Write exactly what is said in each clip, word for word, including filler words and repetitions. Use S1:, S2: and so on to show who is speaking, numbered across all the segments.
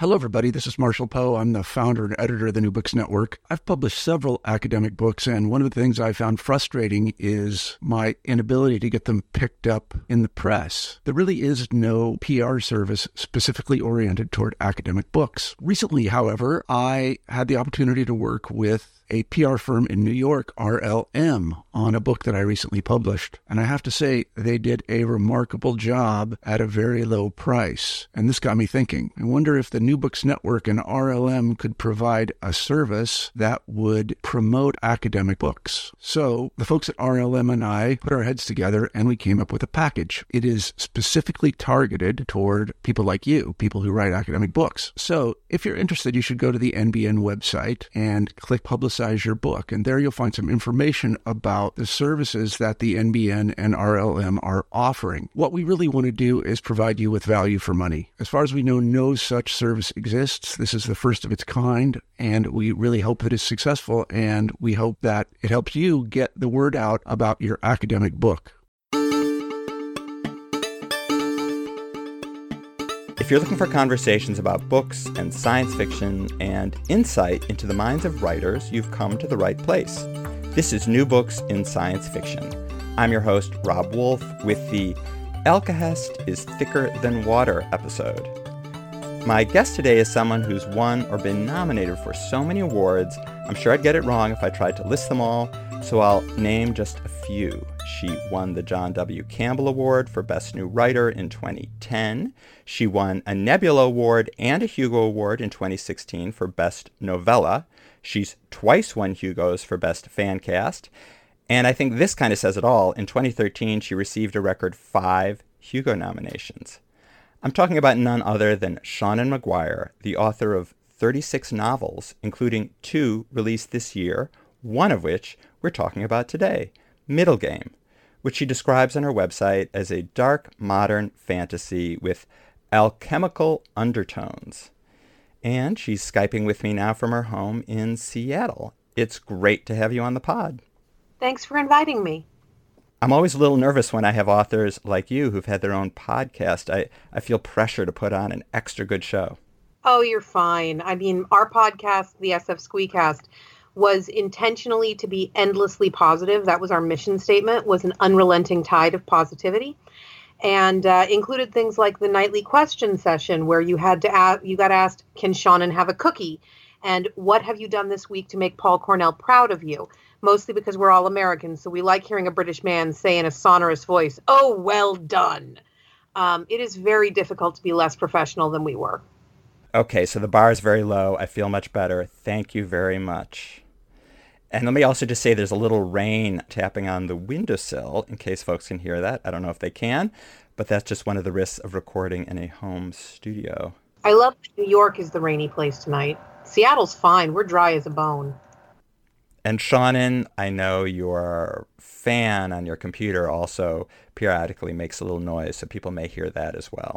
S1: Hello, everybody. This is Marshall Poe. I'm the founder and editor of the New Books Network. I've published several academic books, and one of the things I found frustrating is my inability to get them picked up in the press. There really is no P R service specifically oriented toward academic books. Recently, however, I had the opportunity to work with a P R firm in New York, R L M, on a book that I recently published. And I have to say, they did a remarkable job at a very low price. And this got me thinking. I wonder if the New Books Network and R L M could provide a service that would promote academic books. So the folks at R L M and I put our heads together and we came up with a package. It is specifically targeted toward people like you, people who write academic books. So if you're interested, you should go to the N B N website and click Publicize your book. And there you'll find some information about the services that the N B N and R L M are offering. What we really want to do is provide you with value for money. As far as we know, no such service exists. This is the first of its kind, and we really hope that it's successful, and we hope that it helps you get the word out about your academic book.
S2: If you're looking for conversations about books and science fiction and insight into the minds of writers, you've come to the right place. This is New Books in Science Fiction. I'm your host, Rob Wolf, with the Alkahest is Thicker Than Water episode. My guest today is someone who's won or been nominated for so many awards, I'm sure I'd get it wrong if I tried to list them all, so I'll name just a few. She won the John W. Campbell Award for Best New Writer in twenty ten. She won a Nebula Award and a Hugo Award in twenty sixteen for Best Novella. She's twice won Hugos for Best Fan Cast. And I think this kind of says it all. In twenty thirteen, she received a record five Hugo nominations. I'm talking about none other than Seanan McGuire, the author of thirty-six novels, including two released this year, one of which we're talking about today, Middle Game, which she describes on her website as a dark modern fantasy with alchemical undertones. And she's Skyping with me now from her home in Seattle. It's great to have you on the pod.
S3: Thanks for inviting me.
S2: I'm always a little nervous when I have authors like you who've had their own podcast. I, I feel pressure to put on an extra good show.
S3: Oh, you're fine. I mean, our podcast, the S F Squeecast, was intentionally to be endlessly positive. That was our mission statement, was an unrelenting tide of positivity, and uh, included things like the nightly question session where you had to ask, you got asked, can Seanan have a cookie? And what have you done this week to make Paul Cornell proud of you? Mostly because we're all Americans, so we like hearing a British man say in a sonorous voice, oh, well done. Um, it is very difficult to be less professional than we were.
S2: Okay, so the bar is very low. I feel much better. Thank you very much. And let me also just say there's a little rain tapping on the windowsill in case folks can hear that. I don't know if they can, but that's just one of the risks of recording in a home studio.
S3: I love that New York is the rainy place tonight. Seattle's fine. We're dry as a bone.
S2: And Seanan, I know your fan on your computer also periodically makes a little noise, so people may hear that as well.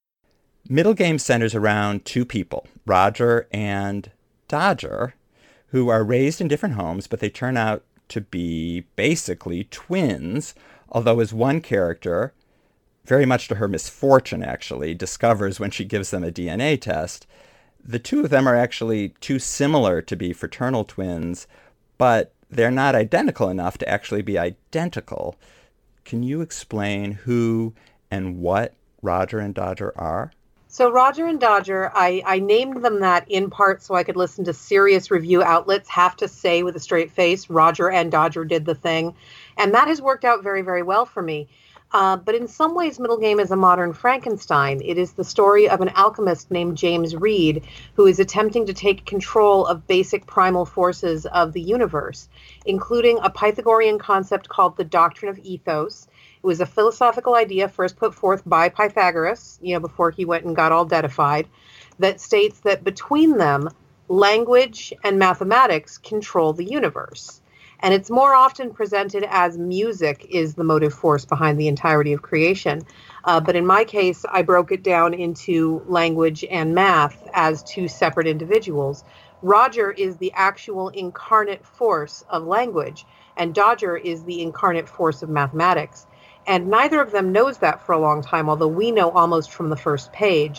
S2: Middle Game centers around two people, Roger and Dodger, who are raised in different homes, but they turn out to be basically twins, although as one character, very much to her misfortune actually, discovers when she gives them a D N A test, the two of them are actually too similar to be fraternal twins, but they're not identical enough to actually be identical. Can you explain who and what Roger and Dodger are?
S3: So Roger and Dodger, I, I named them that in part so I could listen to serious review outlets have to say with a straight face, Roger and Dodger did the thing. And that has worked out very, very well for me. Uh, but in some ways, Middle Game is a modern Frankenstein. It is the story of an alchemist named James Reed, who is attempting to take control of basic primal forces of the universe, including a Pythagorean concept called the doctrine of ethos. It was a philosophical idea first put forth by Pythagoras, you know, before he went and got all deadified, that states that between them, language and mathematics control the universe. And it's more often presented as music is the motive force behind the entirety of creation. Uh, but in my case, I broke it down into language and math as two separate individuals. Roger is the actual incarnate force of language, and Dodger is the incarnate force of mathematics. And neither of them knows that for a long time, although we know almost from the first page.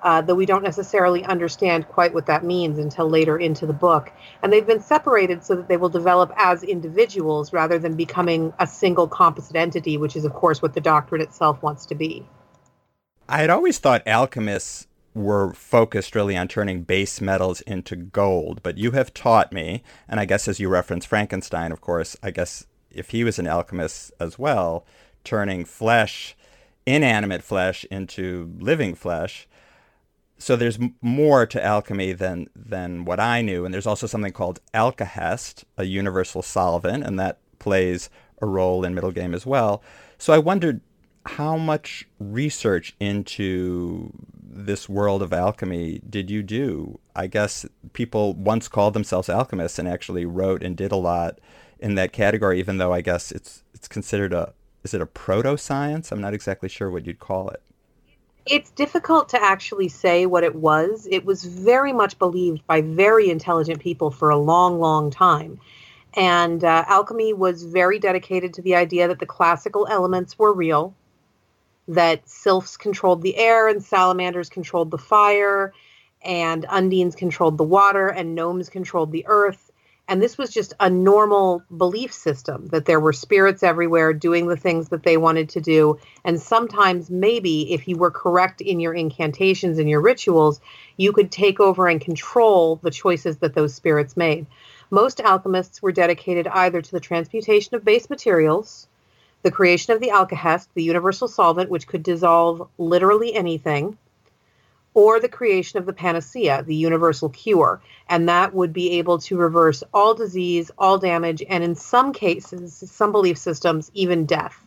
S3: uh, though we don't necessarily understand quite what that means until later into the book. And they've been separated so that they will develop as individuals rather than becoming a single composite entity, which is, of course, what the doctrine itself wants to be.
S2: I had always thought alchemists were focused really on turning base metals into gold, but you have taught me, and I guess as you reference Frankenstein, of course, I guess if he was an alchemist as well, turning flesh, inanimate flesh into living flesh. So there's m- more to alchemy than than what I knew, and there's also something called alkahest, a universal solvent, and that plays a role in Middle Game as well. So I wondered how much research into this world of alchemy did you do? I guess people once called themselves alchemists and actually wrote and did a lot in that category, even though I guess it's it's considered a, is it a proto-science? I'm not exactly sure what you'd call it.
S3: It's difficult to actually say what it was. It was very much believed by very intelligent people for a long, long time. And uh, alchemy was very dedicated to the idea that the classical elements were real, that sylphs controlled the air and salamanders controlled the fire, and undines controlled the water and gnomes controlled the earth. And this was just a normal belief system, that there were spirits everywhere doing the things that they wanted to do. And sometimes maybe if you were correct in your incantations and your rituals, you could take over and control the choices that those spirits made. Most alchemists were dedicated either to the transmutation of base materials, the creation of the alkahest, the universal solvent, which could dissolve literally anything, or the creation of the panacea, the universal cure. And that would be able to reverse all disease, all damage, and in some cases, some belief systems, even death.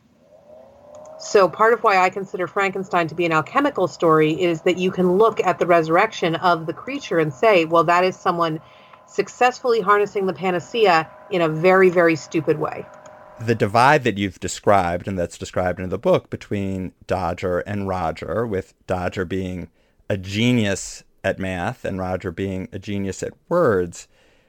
S3: So part of why I consider Frankenstein to be an alchemical story is that you can look at the resurrection of the creature and say, well, that is someone successfully harnessing the panacea in a very, very stupid way.
S2: The divide that you've described, and that's described in the book, between Dodger and Roger, with Dodger being a genius at math and Roger being a genius at words,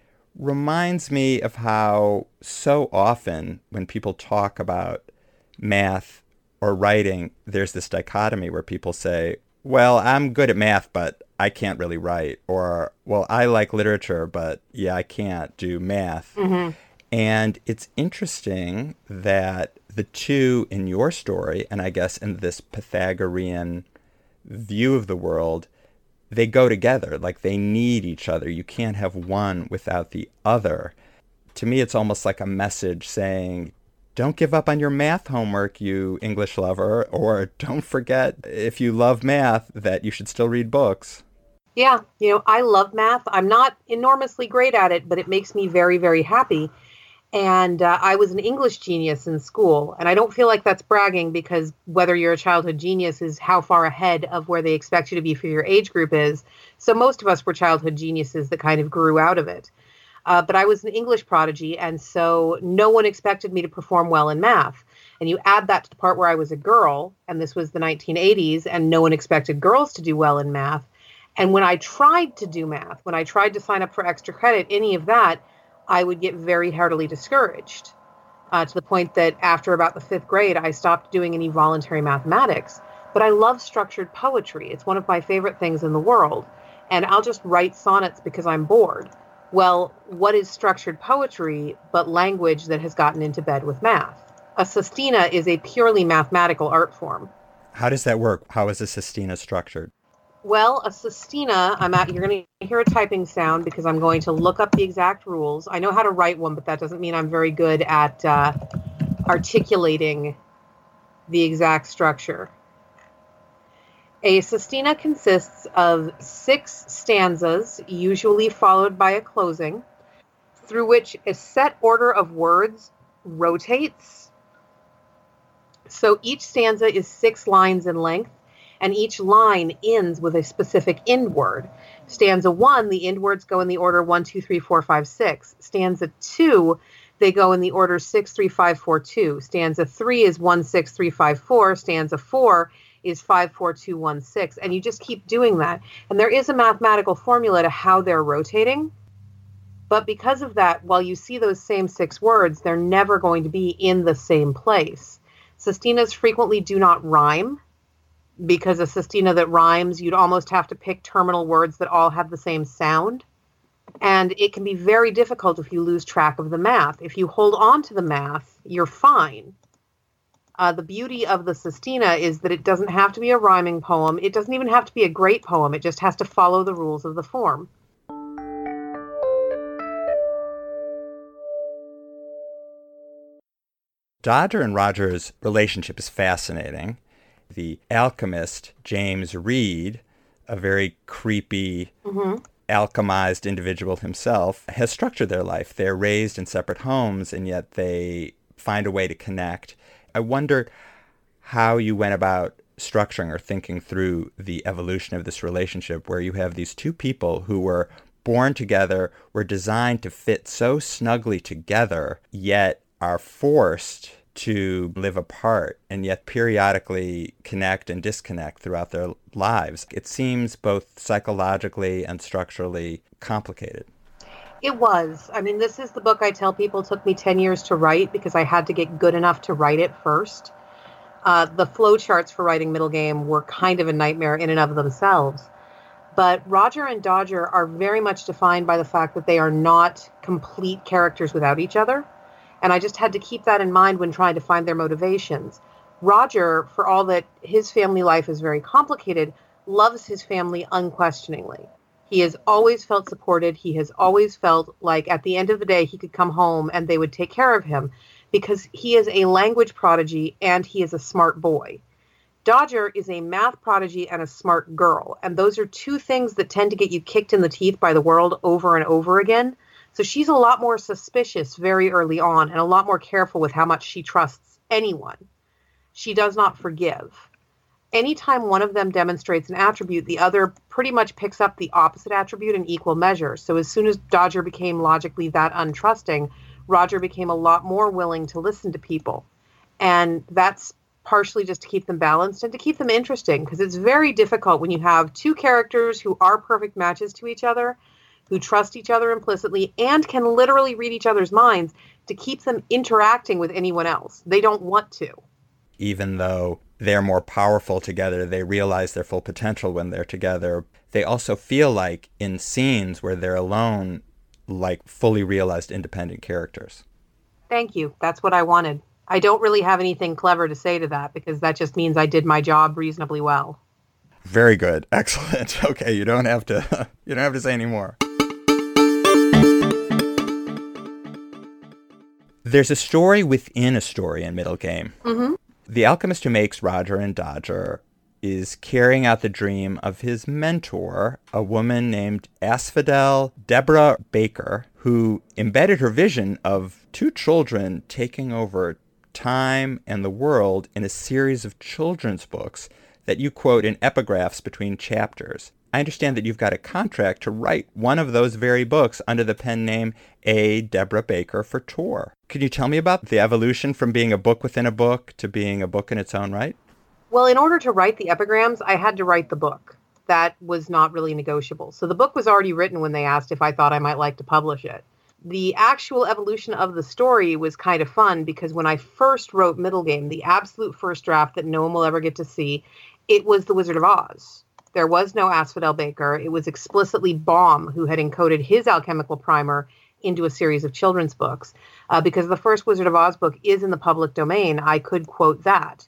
S2: reminds me of how so often when people talk about math or writing, there's this dichotomy where people say, well, I'm good at math, but I can't really write. Or, well, I like literature, but yeah, I can't do math.
S3: Mm-hmm.
S2: And it's interesting that the two in your story, and I guess in this Pythagorean view of the world, they go together. Like they need each other. You can't have one without the other. To me, it's almost like a message saying, don't give up on your math homework, you English lover, or don't forget, if you love math, that you should still read books.
S3: Yeah, you know, I love math. I'm not enormously great at it, but it makes me very, very happy. And uh, I was an English genius in school. And I don't feel like that's bragging, because whether you're a childhood genius is how far ahead of where they expect you to be for your age group is. So most of us were childhood geniuses that kind of grew out of it. Uh, but I was an English prodigy, and so no one expected me to perform well in math. And you add that to the part where I was a girl, and this was the nineteen eighties, and no one expected girls to do well in math. And when I tried to do math, when I tried to sign up for extra credit, any of that, I would get very heartily discouraged, uh, to the point that after about the fifth grade, I stopped doing any voluntary mathematics. But I love structured poetry. It's one of my favorite things in the world. And I'll just write sonnets because I'm bored. Well, what is structured poetry but language that has gotten into bed with math? A sestina is a purely mathematical art form.
S2: How does that work? How is a sestina structured?
S3: Well, a sestina, I'm at, you're going to hear a typing sound because I'm going to look up the exact rules. I know how to write one, but that doesn't mean I'm very good at uh, articulating the exact structure. A sestina consists of six stanzas, usually followed by a closing, through which a set order of words rotates. So each stanza is six lines in length, and each line ends with a specific end word. Stanza one, the end words go in the order one, two, three, four, five, six. Stanza two, they go in the order six, three, five, four, two. Stanza three is one, six, three, five, four. Stanza four is five, four, two, one, six. And you just keep doing that. And there is a mathematical formula to how they're rotating. But because of that, while you see those same six words, they're never going to be in the same place. Sestinas frequently do not rhyme. because a sestina that rhymes, you'd almost have to pick terminal words that all have the same sound. And it can be very difficult if you lose track of the math. If you hold on to the math, you're fine. Uh, the beauty of the sestina is that it doesn't have to be a rhyming poem. It doesn't even have to be a great poem. It just has to follow the rules of the form.
S2: Dodger and Roger's relationship is fascinating. The alchemist, James Reed, a very creepy, mm-hmm. alchemized individual himself, has structured their life. They're raised in separate homes, and yet they find a way to connect. I wonder how you went about structuring or thinking through the evolution of this relationship where you have these two people who were born together, were designed to fit so snugly together, yet are forced to live apart and yet periodically connect and disconnect throughout their lives. It seems both psychologically and structurally complicated.
S3: It was. I mean, this is the book I tell people took me ten years to write because I had to get good enough to write it first. Uh, the flowcharts for writing Middle Game were kind of a nightmare in and of themselves. But Roger and Dodger are very much defined by the fact that they are not complete characters without each other. And I just had to keep that in mind when trying to find their motivations. Roger, for all that his family life is very complicated, loves his family unquestioningly. He has always felt supported. He has always felt like at the end of the day, he could come home and they would take care of him because he is a language prodigy and he is a smart boy. Dodger is a math prodigy and a smart girl. And those are two things that tend to get you kicked in the teeth by the world over and over again. So she's a lot more suspicious very early on and a lot more careful with how much she trusts anyone. She does not forgive. Anytime one of them demonstrates an attribute, the other pretty much picks up the opposite attribute in equal measure. So as soon as Dodger became logically that untrusting, Roger became a lot more willing to listen to people. And that's partially just to keep them balanced and to keep them interesting, because it's very difficult when you have two characters who are perfect matches to each other, who trust each other implicitly and can literally read each other's minds, to keep them interacting with anyone else. They don't want to.
S2: Even though they're more powerful together, they realize their full potential when they're together. They also feel like in scenes where they're alone, like fully realized independent characters.
S3: Thank you. That's what I wanted. I don't really have anything clever to say to that because that just means I did my job reasonably well.
S2: Very good. Excellent. Okay, you don't have to you don't have to say any more. There's a story within a story in Middle Game.
S3: Mm-hmm.
S2: The alchemist who makes Roger and Dodger is carrying out the dream of his mentor, a woman named Asphodel Deborah Baker, who embedded her vision of two children taking over time and the world in a series of children's books that you quote in epigraphs between chapters. I understand that you've got a contract to write one of those very books under the pen name A. Deborah Baker for Tor. Could you tell me about the evolution from being a book within a book to being a book in its own right?
S3: Well, in order to write the epigrams, I had to write the book. That was not really negotiable. So the book was already written when they asked if I thought I might like to publish it. The actual evolution of the story was kind of fun because when I first wrote Middle Game, the absolute first draft that no one will ever get to see, it was The Wizard of Oz. There was no Asphodel Baker. It was explicitly Baum who had encoded his alchemical primer into a series of children's books. Uh, because the first Wizard of Oz book is in the public domain, I could quote that.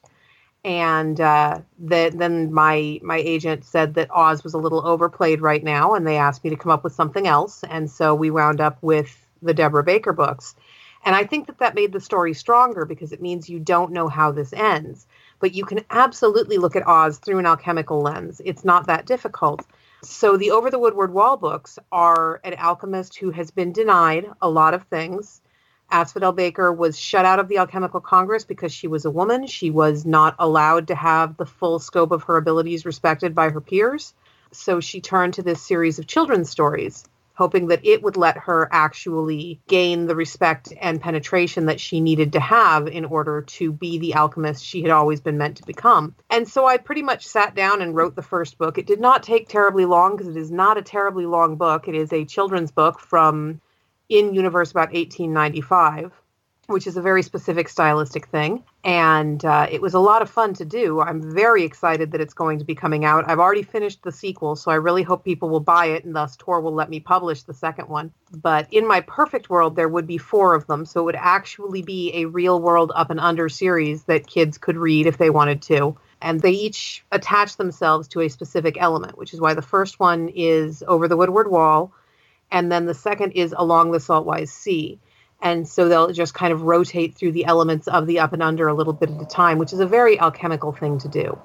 S3: And uh, the, then my my agent said that Oz was a little overplayed right now, and they asked me to come up with something else. And so we wound up with the Deborah Baker books. And I think that that made the story stronger because it means you don't know how this ends. But you can absolutely look at Oz through an alchemical lens. It's not that difficult. So the Over the Woodward Wall books are an alchemist who has been denied a lot of things. Asphodel Baker was shut out of the Alchemical Congress because she was a woman. She was not allowed to have the full scope of her abilities respected by her peers. So she turned to this series of children's stories, hoping that it would let her actually gain the respect and penetration that she needed to have in order to be the alchemist she had always been meant to become. And so I pretty much sat down and wrote the first book. It did not take terribly long because it is not a terribly long book. It is a children's book from in universe about eighteen ninety-five. which is a very specific stylistic thing. And uh, it was a lot of fun to do. I'm very excited that it's going to be coming out. I've already finished the sequel, so I really hope people will buy it, and thus Tor will let me publish the second one. But in my perfect world, there would be four of them, so it would actually be a real-world Up and Under series that kids could read if they wanted to. And they each attach themselves to a specific element, which is why the first one is Over the Woodward Wall, and then the second is Along the Saltwise Sea. And so they'll just kind of rotate through the elements of the Up and Under a little bit at a time, which is a very alchemical thing to do.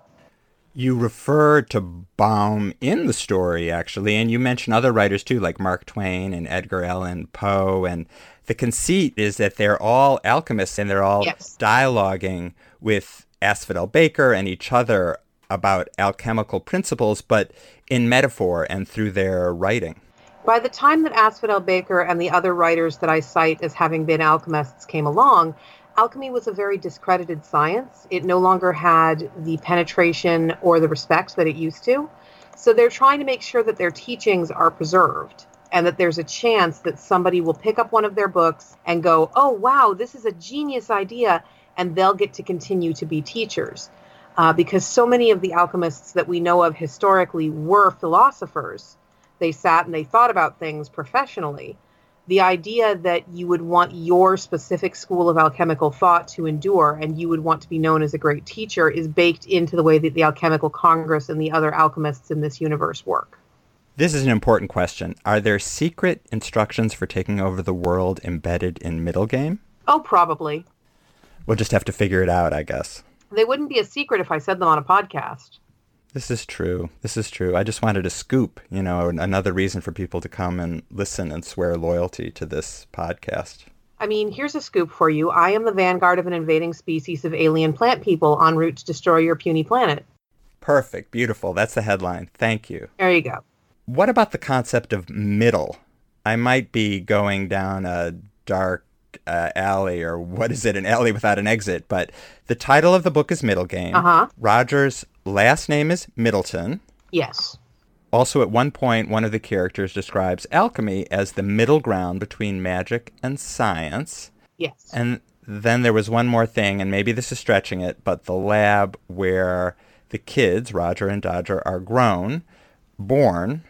S2: You refer to Baum in the story, actually, and you mention other writers, too, like Mark Twain and Edgar Allan Poe. And the conceit is that they're all alchemists, and they're all yes. dialoguing with Asphodel Baker and each other about alchemical principles, but in metaphor and through their writing.
S3: By the time that Asphodel Baker and the other writers that I cite as having been alchemists came along, alchemy was a very discredited science. It no longer had the penetration or the respect that it used to. So they're trying to make sure that their teachings are preserved and that there's a chance that somebody will pick up one of their books and go, oh, wow, this is a genius idea, and they'll get to continue to be teachers. Uh, because so many of the alchemists that we know of historically were philosophers. They sat and they thought about things professionally. The idea that you would want your specific school of alchemical thought to endure and you would want to be known as a great teacher is baked into the way that the Alchemical Congress and the other alchemists in this universe work.
S2: This is an important question. Are there secret instructions for taking over the world embedded in Middle Game?
S3: Oh, probably.
S2: We'll just have to figure it out, I guess.
S3: They wouldn't be a secret if I said them on a podcast.
S2: This is true. This is true. I just wanted a scoop, you know, another reason for people to come and listen and swear loyalty to this podcast.
S3: I mean, here's a scoop for you. I am the vanguard of an invading species of alien plant people en route to destroy your puny planet.
S2: Perfect. Beautiful. That's the headline. Thank you.
S3: There you go.
S2: What about the concept of middle? I might be going down a dark uh, alley, or what is it, an alley without an exit, but the title of the book is Middle Game.
S3: Uh-huh.
S2: Roger's last name is Middleton.
S3: Yes.
S2: Also, at one point, one of the characters describes alchemy as the middle ground between magic and science.
S3: Yes.
S2: And then there was one more thing, and maybe this is stretching it, but the lab where the kids, Roger and Dodger, are grown, born,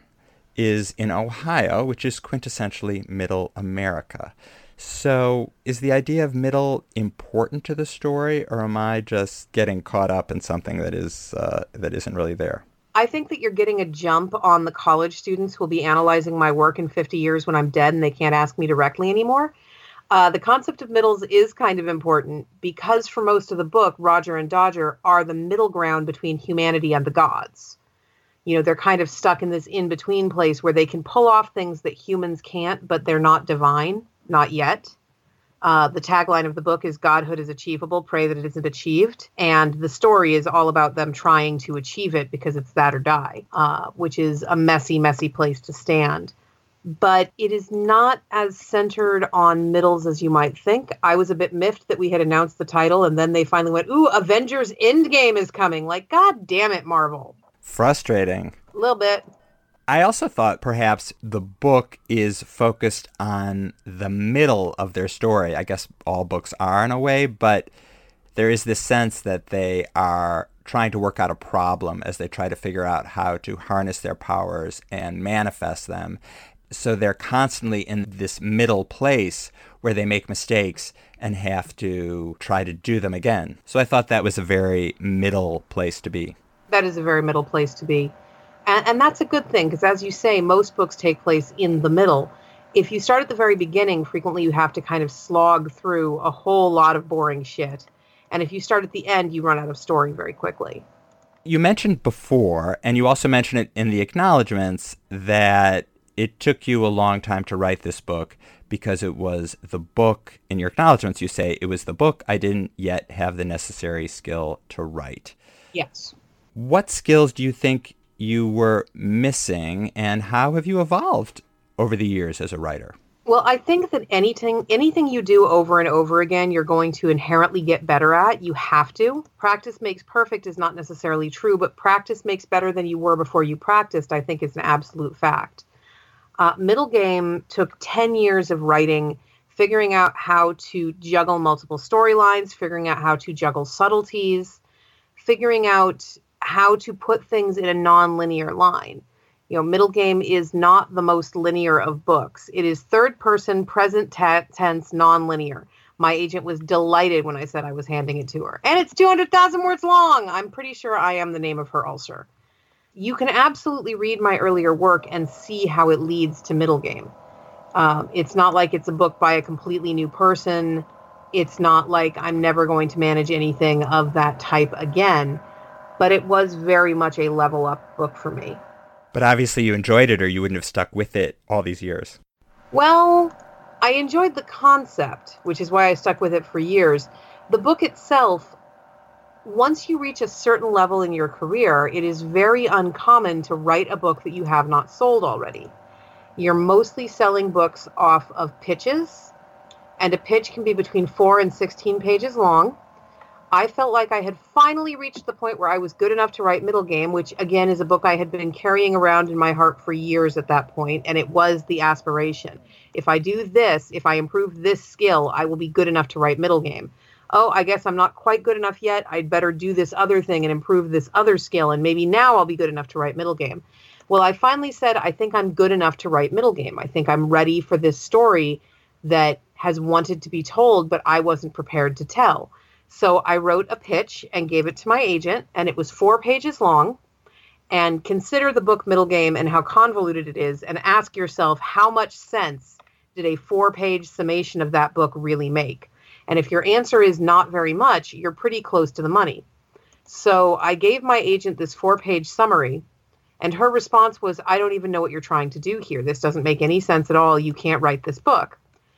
S2: is in Ohio, which is quintessentially Middle America. So is the idea of middle important to the story, or am I just getting caught up in something that is uh, that isn't really there?
S3: I think that you're getting a jump on the college students who will be analyzing my work in fifty years when I'm dead and they can't ask me directly anymore. Uh, the concept of middles is kind of important because for most of the book, Roger and Dodger are the middle ground between humanity and the gods. You know, they're kind of stuck in this in-between place where they can pull off things that humans can't, but they're not divine. Not yet. Uh, the tagline of the book is Godhood is achievable, pray that it isn't achieved. And the story is all about them trying to achieve it because it's that or die, uh, which is a messy, messy place to stand. But it is not as centered on middles as you might think. I was a bit miffed that we had announced the title and then they finally went, ooh, Avengers Endgame is coming. Like, God damn it, Marvel.
S2: Frustrating.
S3: A little bit.
S2: I also thought perhaps the book is focused on the middle of their story. I guess all books are in a way, but there is this sense that they are trying to work out a problem as they try to figure out how to harness their powers and manifest them. So they're constantly in this middle place where they make mistakes and have to try to do them again. So I thought that was a very middle place to be.
S3: That is a very middle place to be. And, and that's a good thing, because as you say, most books take place in the middle. If you start at the very beginning, frequently you have to kind of slog through a whole lot of boring shit. And if you start at the end, you run out of story very quickly.
S2: You mentioned before, and you also mentioned it in the acknowledgments, that it took you a long time to write this book because it was the book, in your acknowledgments you say, it was the book I didn't yet have the necessary skill to write.
S3: Yes.
S2: What skills do you think you were missing, and how have you evolved over the years as a writer?
S3: Well, I think that anything anything you do over and over again, you're going to inherently get better at. You have to. Practice makes perfect is not necessarily true, but practice makes better than you were before you practiced, I think is an absolute fact. Uh, Middle Game took ten years of writing figuring out how to juggle multiple storylines, figuring out how to juggle subtleties, figuring out how to put things in a non-linear line. You know, Middle Game is not the most linear of books. It is third person, present te- tense, non-linear. My agent was delighted when I said I was handing it to her. And it's two hundred thousand words long. I'm pretty sure I am the name of her ulcer. You can absolutely read my earlier work and see how it leads to Middle Game. Um, it's not like it's a book by a completely new person. It's not like I'm never going to manage anything of that type again. But it was very much a level up book for me.
S2: But obviously you enjoyed it or you wouldn't have stuck with it all these years.
S3: Well, I enjoyed the concept, which is why I stuck with it for years. The book itself, once you reach a certain level in your career, it is very uncommon to write a book that you have not sold already. You're mostly selling books off of pitches, and a pitch can be between four and sixteen pages long. I felt like I had finally reached the point where I was good enough to write Middle Game, which again is a book I had been carrying around in my heart for years at that point, and it was the aspiration. If I do this, if I improve this skill, I will be good enough to write Middle Game. Oh, I guess I'm not quite good enough yet. I'd better do this other thing and improve this other skill, and maybe now I'll be good enough to write Middle Game. Well, I finally said, I think I'm good enough to write Middle Game. I think I'm ready for this story that has wanted to be told, but I wasn't prepared to tell. So I wrote a pitch and gave it to my agent, and it was four pages long. And consider the book Middle Game and how convoluted it is, and ask yourself, how much sense did a four-page summation of that book really make? And if your answer is not very much, you're pretty close to the money. So I gave my agent this four-page summary, and her response was, I don't even know what you're trying to do here. This doesn't make any sense at all. You can't write this book.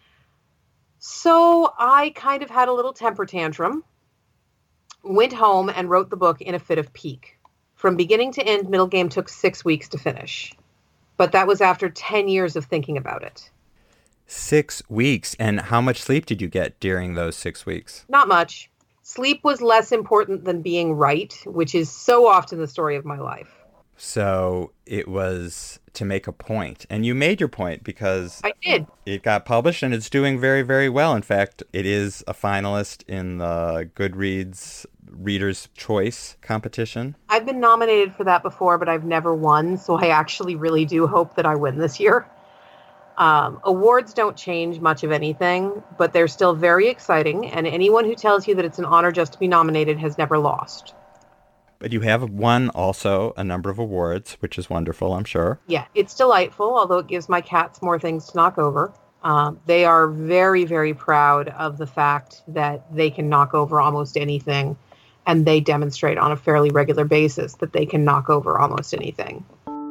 S3: So I kind of had a little temper tantrum, went home and wrote the book in a fit of pique. From beginning to end, Middle Game took six weeks to finish. But that was after ten years of thinking about it.
S2: Six weeks. And how much sleep did you get during those six weeks?
S3: Not much. Sleep was less important than being right, which is so often the story of my life.
S2: So it was to make a point. And you made your point because
S3: I did.
S2: It got published and it's doing very, very well. In fact, it is a finalist in the Goodreads Reader's Choice competition.
S3: I've been nominated for that before, but I've never won. So I actually really do hope that I win this year. Um, awards don't change much of anything, but they're still very exciting. And anyone who tells you that it's an honor just to be nominated has never lost.
S2: But you have won also a number of awards, which is wonderful, I'm sure.
S3: Yeah, it's delightful, although it gives my cats more things to knock over. Um, they are very, very proud of the fact that they can knock over almost anything, and they demonstrate on a fairly regular basis that they can knock over almost anything.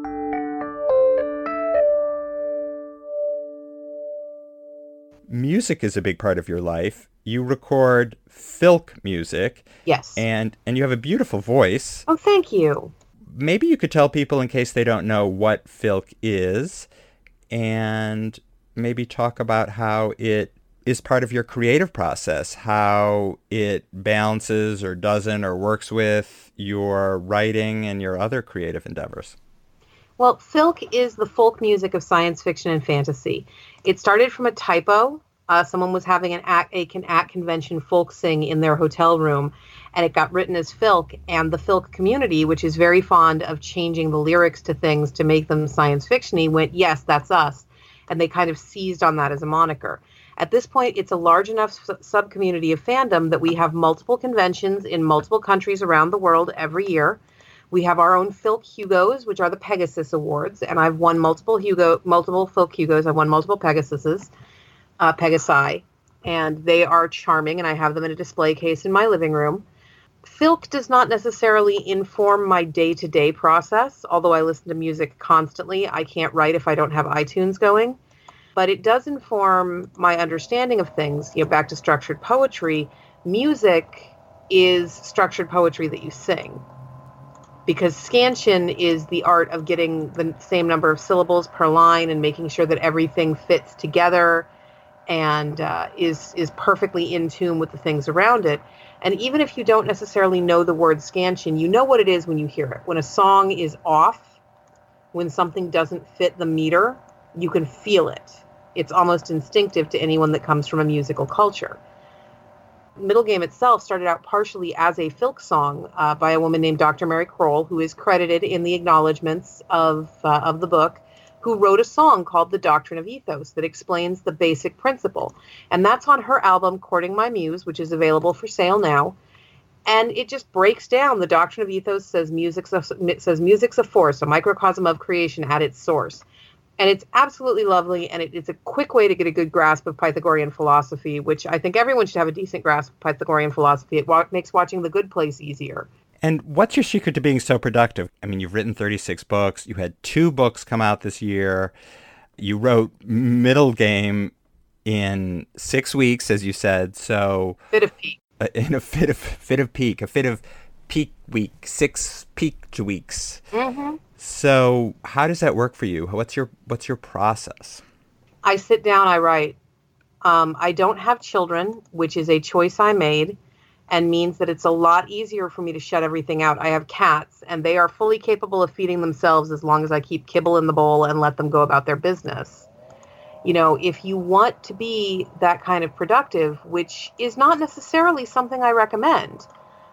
S2: Music is a big part of your life. You record filk music.
S3: Yes.
S2: And and you have a beautiful voice.
S3: Oh, thank you.
S2: Maybe you could tell people, in case they don't know, what filk is, and maybe talk about how it is part of your creative process, how it balances or doesn't or works with your writing and your other creative endeavors.
S3: Well, filk is the folk music of science fiction and fantasy. It started from a typo. Uh, someone was having an at, a, an at convention folk sing in their hotel room, and it got written as filk. And the filk community, which is very fond of changing the lyrics to things to make them science fiction-y, went, yes, that's us. And they kind of seized on that as a moniker. At this point, it's a large enough su- sub-community of fandom that we have multiple conventions in multiple countries around the world every year. We have our own Filk Hugos, which are the Pegasus Awards, and I've won multiple Hugo, multiple Filk Hugos. I've won multiple Pegasuses, uh, Pegasi, and they are charming, and I have them in a display case in my living room. Filk does not necessarily inform my day-to-day process, although I listen to music constantly. I can't write if I don't have iTunes going, but it does inform my understanding of things. You know, back to structured poetry, music is structured poetry that you sing. Because scansion is the art of getting the same number of syllables per line and making sure that everything fits together and uh, is is perfectly in tune with the things around it. And even if you don't necessarily know the word scansion, you know what it is when you hear it. When a song is off, when something doesn't fit the meter, you can feel it. It's almost instinctive to anyone that comes from a musical culture. Middle Game itself started out partially as a folk song uh, by a woman named Doctor Mary Kroll, who is credited in the acknowledgments of uh, of the book, who wrote a song called The Doctrine of Ethos that explains the basic principle. And that's on her album, Courting My Muse, which is available for sale now. And it just breaks down. The Doctrine of Ethos says music's a, says music's a force, a microcosm of creation at its source. And it's absolutely lovely, and it, it's a quick way to get a good grasp of Pythagorean philosophy, which I think everyone should have a decent grasp of Pythagorean philosophy. It wa- makes watching The Good Place easier.
S2: And what's your secret to being so productive? I mean, you've written thirty-six books. You had two books come out this year. You wrote Middle Game in six weeks, as you said. So
S3: Fit of peak.
S2: Uh, in a fit of fit of peak, a fit of peak week, six peak weeks.
S3: Mm-hmm.
S2: So how does that work for you? What's your what's your process?
S3: I sit down, I write. Um, I don't have children, which is a choice I made, and means that it's a lot easier for me to shut everything out. I have cats, and they are fully capable of feeding themselves as long as I keep kibble in the bowl and let them go about their business. You know, if you want to be that kind of productive, which is not necessarily something I recommend,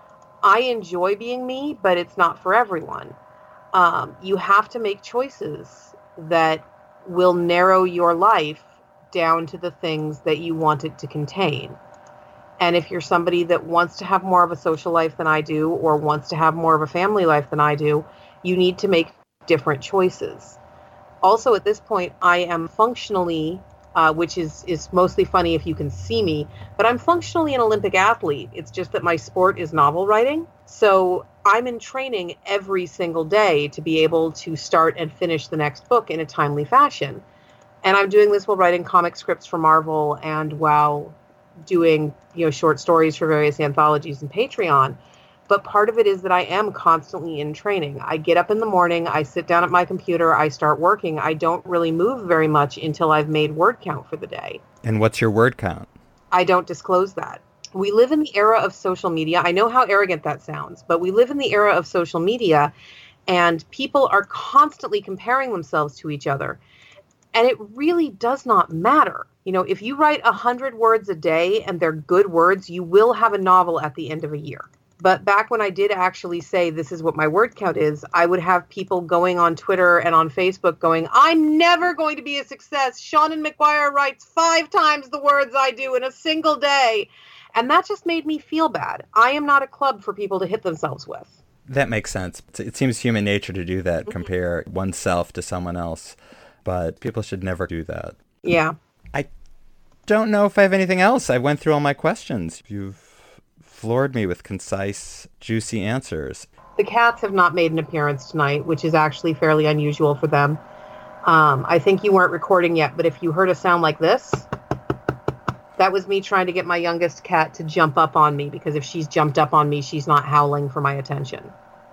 S3: I enjoy being me, but it's not for everyone. Um, you have to make choices that will narrow your life down to the things that you want it to contain. And if you're somebody that wants to have more of a social life than I do, or wants to have more of a family life than I do, you need to make different choices. Also, at this point, I am functionally, uh, which is, is mostly funny if you can see me, but I'm functionally an Olympic athlete. It's just that my sport is novel writing. So I'm in training every single day to be able to start and finish the next book in a timely fashion. And I'm doing this while writing comic scripts for Marvel and while doing, you know, short stories for various anthologies and Patreon. But part of it is that I am constantly in training. I get up in the morning, I sit down at my computer, I start working. I don't really move very much until I've made word count for the day.
S2: And what's your word count?
S3: I don't disclose that. We live in the era of social media. I know how arrogant that sounds, but we live in the era of social media, and people are constantly comparing themselves to each other. And it really does not matter. You know, if you write one hundred words a day and they're good words, you will have a novel at the end of a year. But back when I did actually say this is what my word count is, I would have people going on Twitter and on Facebook going, I'm never going to be a success. Seanan McGuire writes five times the words I do in a single day. And that just made me feel bad. I am not a club for people to hit themselves with.
S2: That makes sense. It seems human nature to do that, compare oneself to someone else. But people should never do that.
S3: Yeah.
S2: I don't know if I have anything else. I went through all my questions. You've floored me with concise, juicy answers.
S3: The cats have not made an appearance tonight, which is actually fairly unusual for them. Um, I think you weren't recording yet, but if you heard a sound like this, that was me trying to get my youngest cat to jump up on me, because if she's jumped up on me, she's not howling for my attention.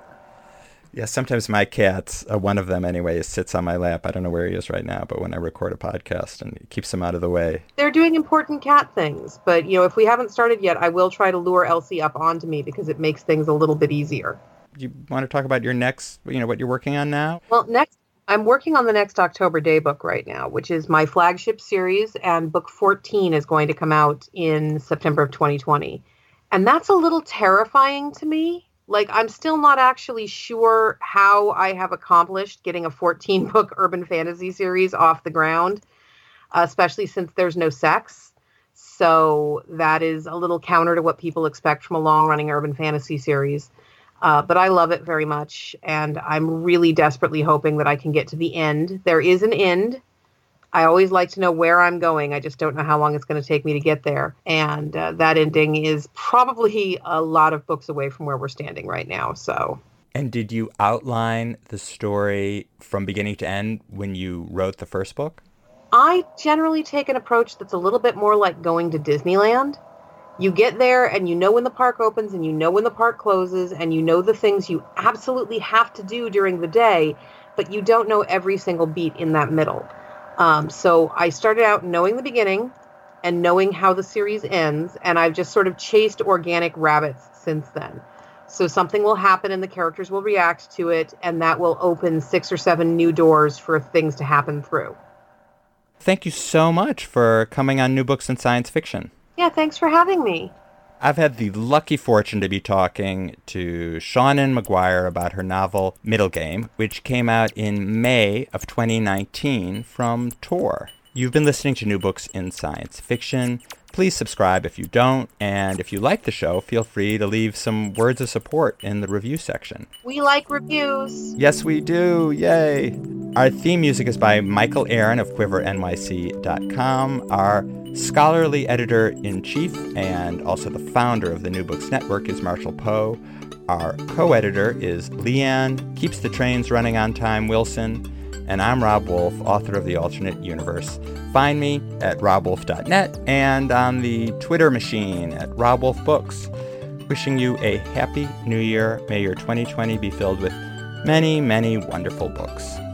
S2: Yeah, sometimes my cat, uh, one of them anyway, sits on my lap. I don't know where he is right now, but when I record a podcast, and it keeps him out of the way.
S3: They're doing important cat things, but you know, if we haven't started yet, I will try to lure Elsie up onto me because it makes things a little bit easier.
S2: You want to talk about your next, you know, what you're working on now?
S3: Well, next, I'm working on the next October Day book right now, which is my flagship series, and book fourteen is going to come out in September of twenty twenty. And that's a little terrifying to me. Like, I'm still not actually sure how I have accomplished getting a fourteen-book urban fantasy series off the ground, uh, especially since there's no sex. So that is a little counter to what people expect from a long-running urban fantasy series. Uh, but I love it very much, and I'm really desperately hoping that I can get to the end. There is an end. I always like to know where I'm going. I just don't know how long it's going to take me to get there. And uh, that ending is probably a lot of books away from where we're standing right now. So.
S2: And did you outline the story from beginning to end when you wrote the first book?
S3: I generally take an approach that's a little bit more like going to Disneyland. You get there and you know when the park opens and you know when the park closes and you know the things you absolutely have to do during the day, but you don't know every single beat in that middle. Um, so I started out knowing the beginning and knowing how the series ends, and I've just sort of chased organic rabbits since then. So something will happen and the characters will react to it, and that will open six or seven new doors for things to happen through.
S2: thank you so much for coming on New Books in Science Fiction.
S3: Yeah, thanks for having me.
S2: I've had the lucky fortune to be talking to Seanan McGuire about her novel Middle Game, which came out in May of twenty nineteen from Tor. You've been listening to New Books in Science Fiction. Please subscribe if you don't, and if you like the show, feel free to leave some words of support in the review section.
S3: We like reviews.
S2: Yes, we do. Yay. Our theme music is by Michael Aaron of quiver N Y C dot com. Our scholarly editor-in-chief and also the founder of the New Books Network is Marshall Poe. Our co-editor is Leanne Keeps the Trains Running on Time Wilson. And I'm Rob Wolf, author of The Alternate Universe. Find me at rob wolf dot net and on the Twitter machine at robwolfbooks. Wishing you a happy new year. May your twenty twenty be filled with many, many wonderful books.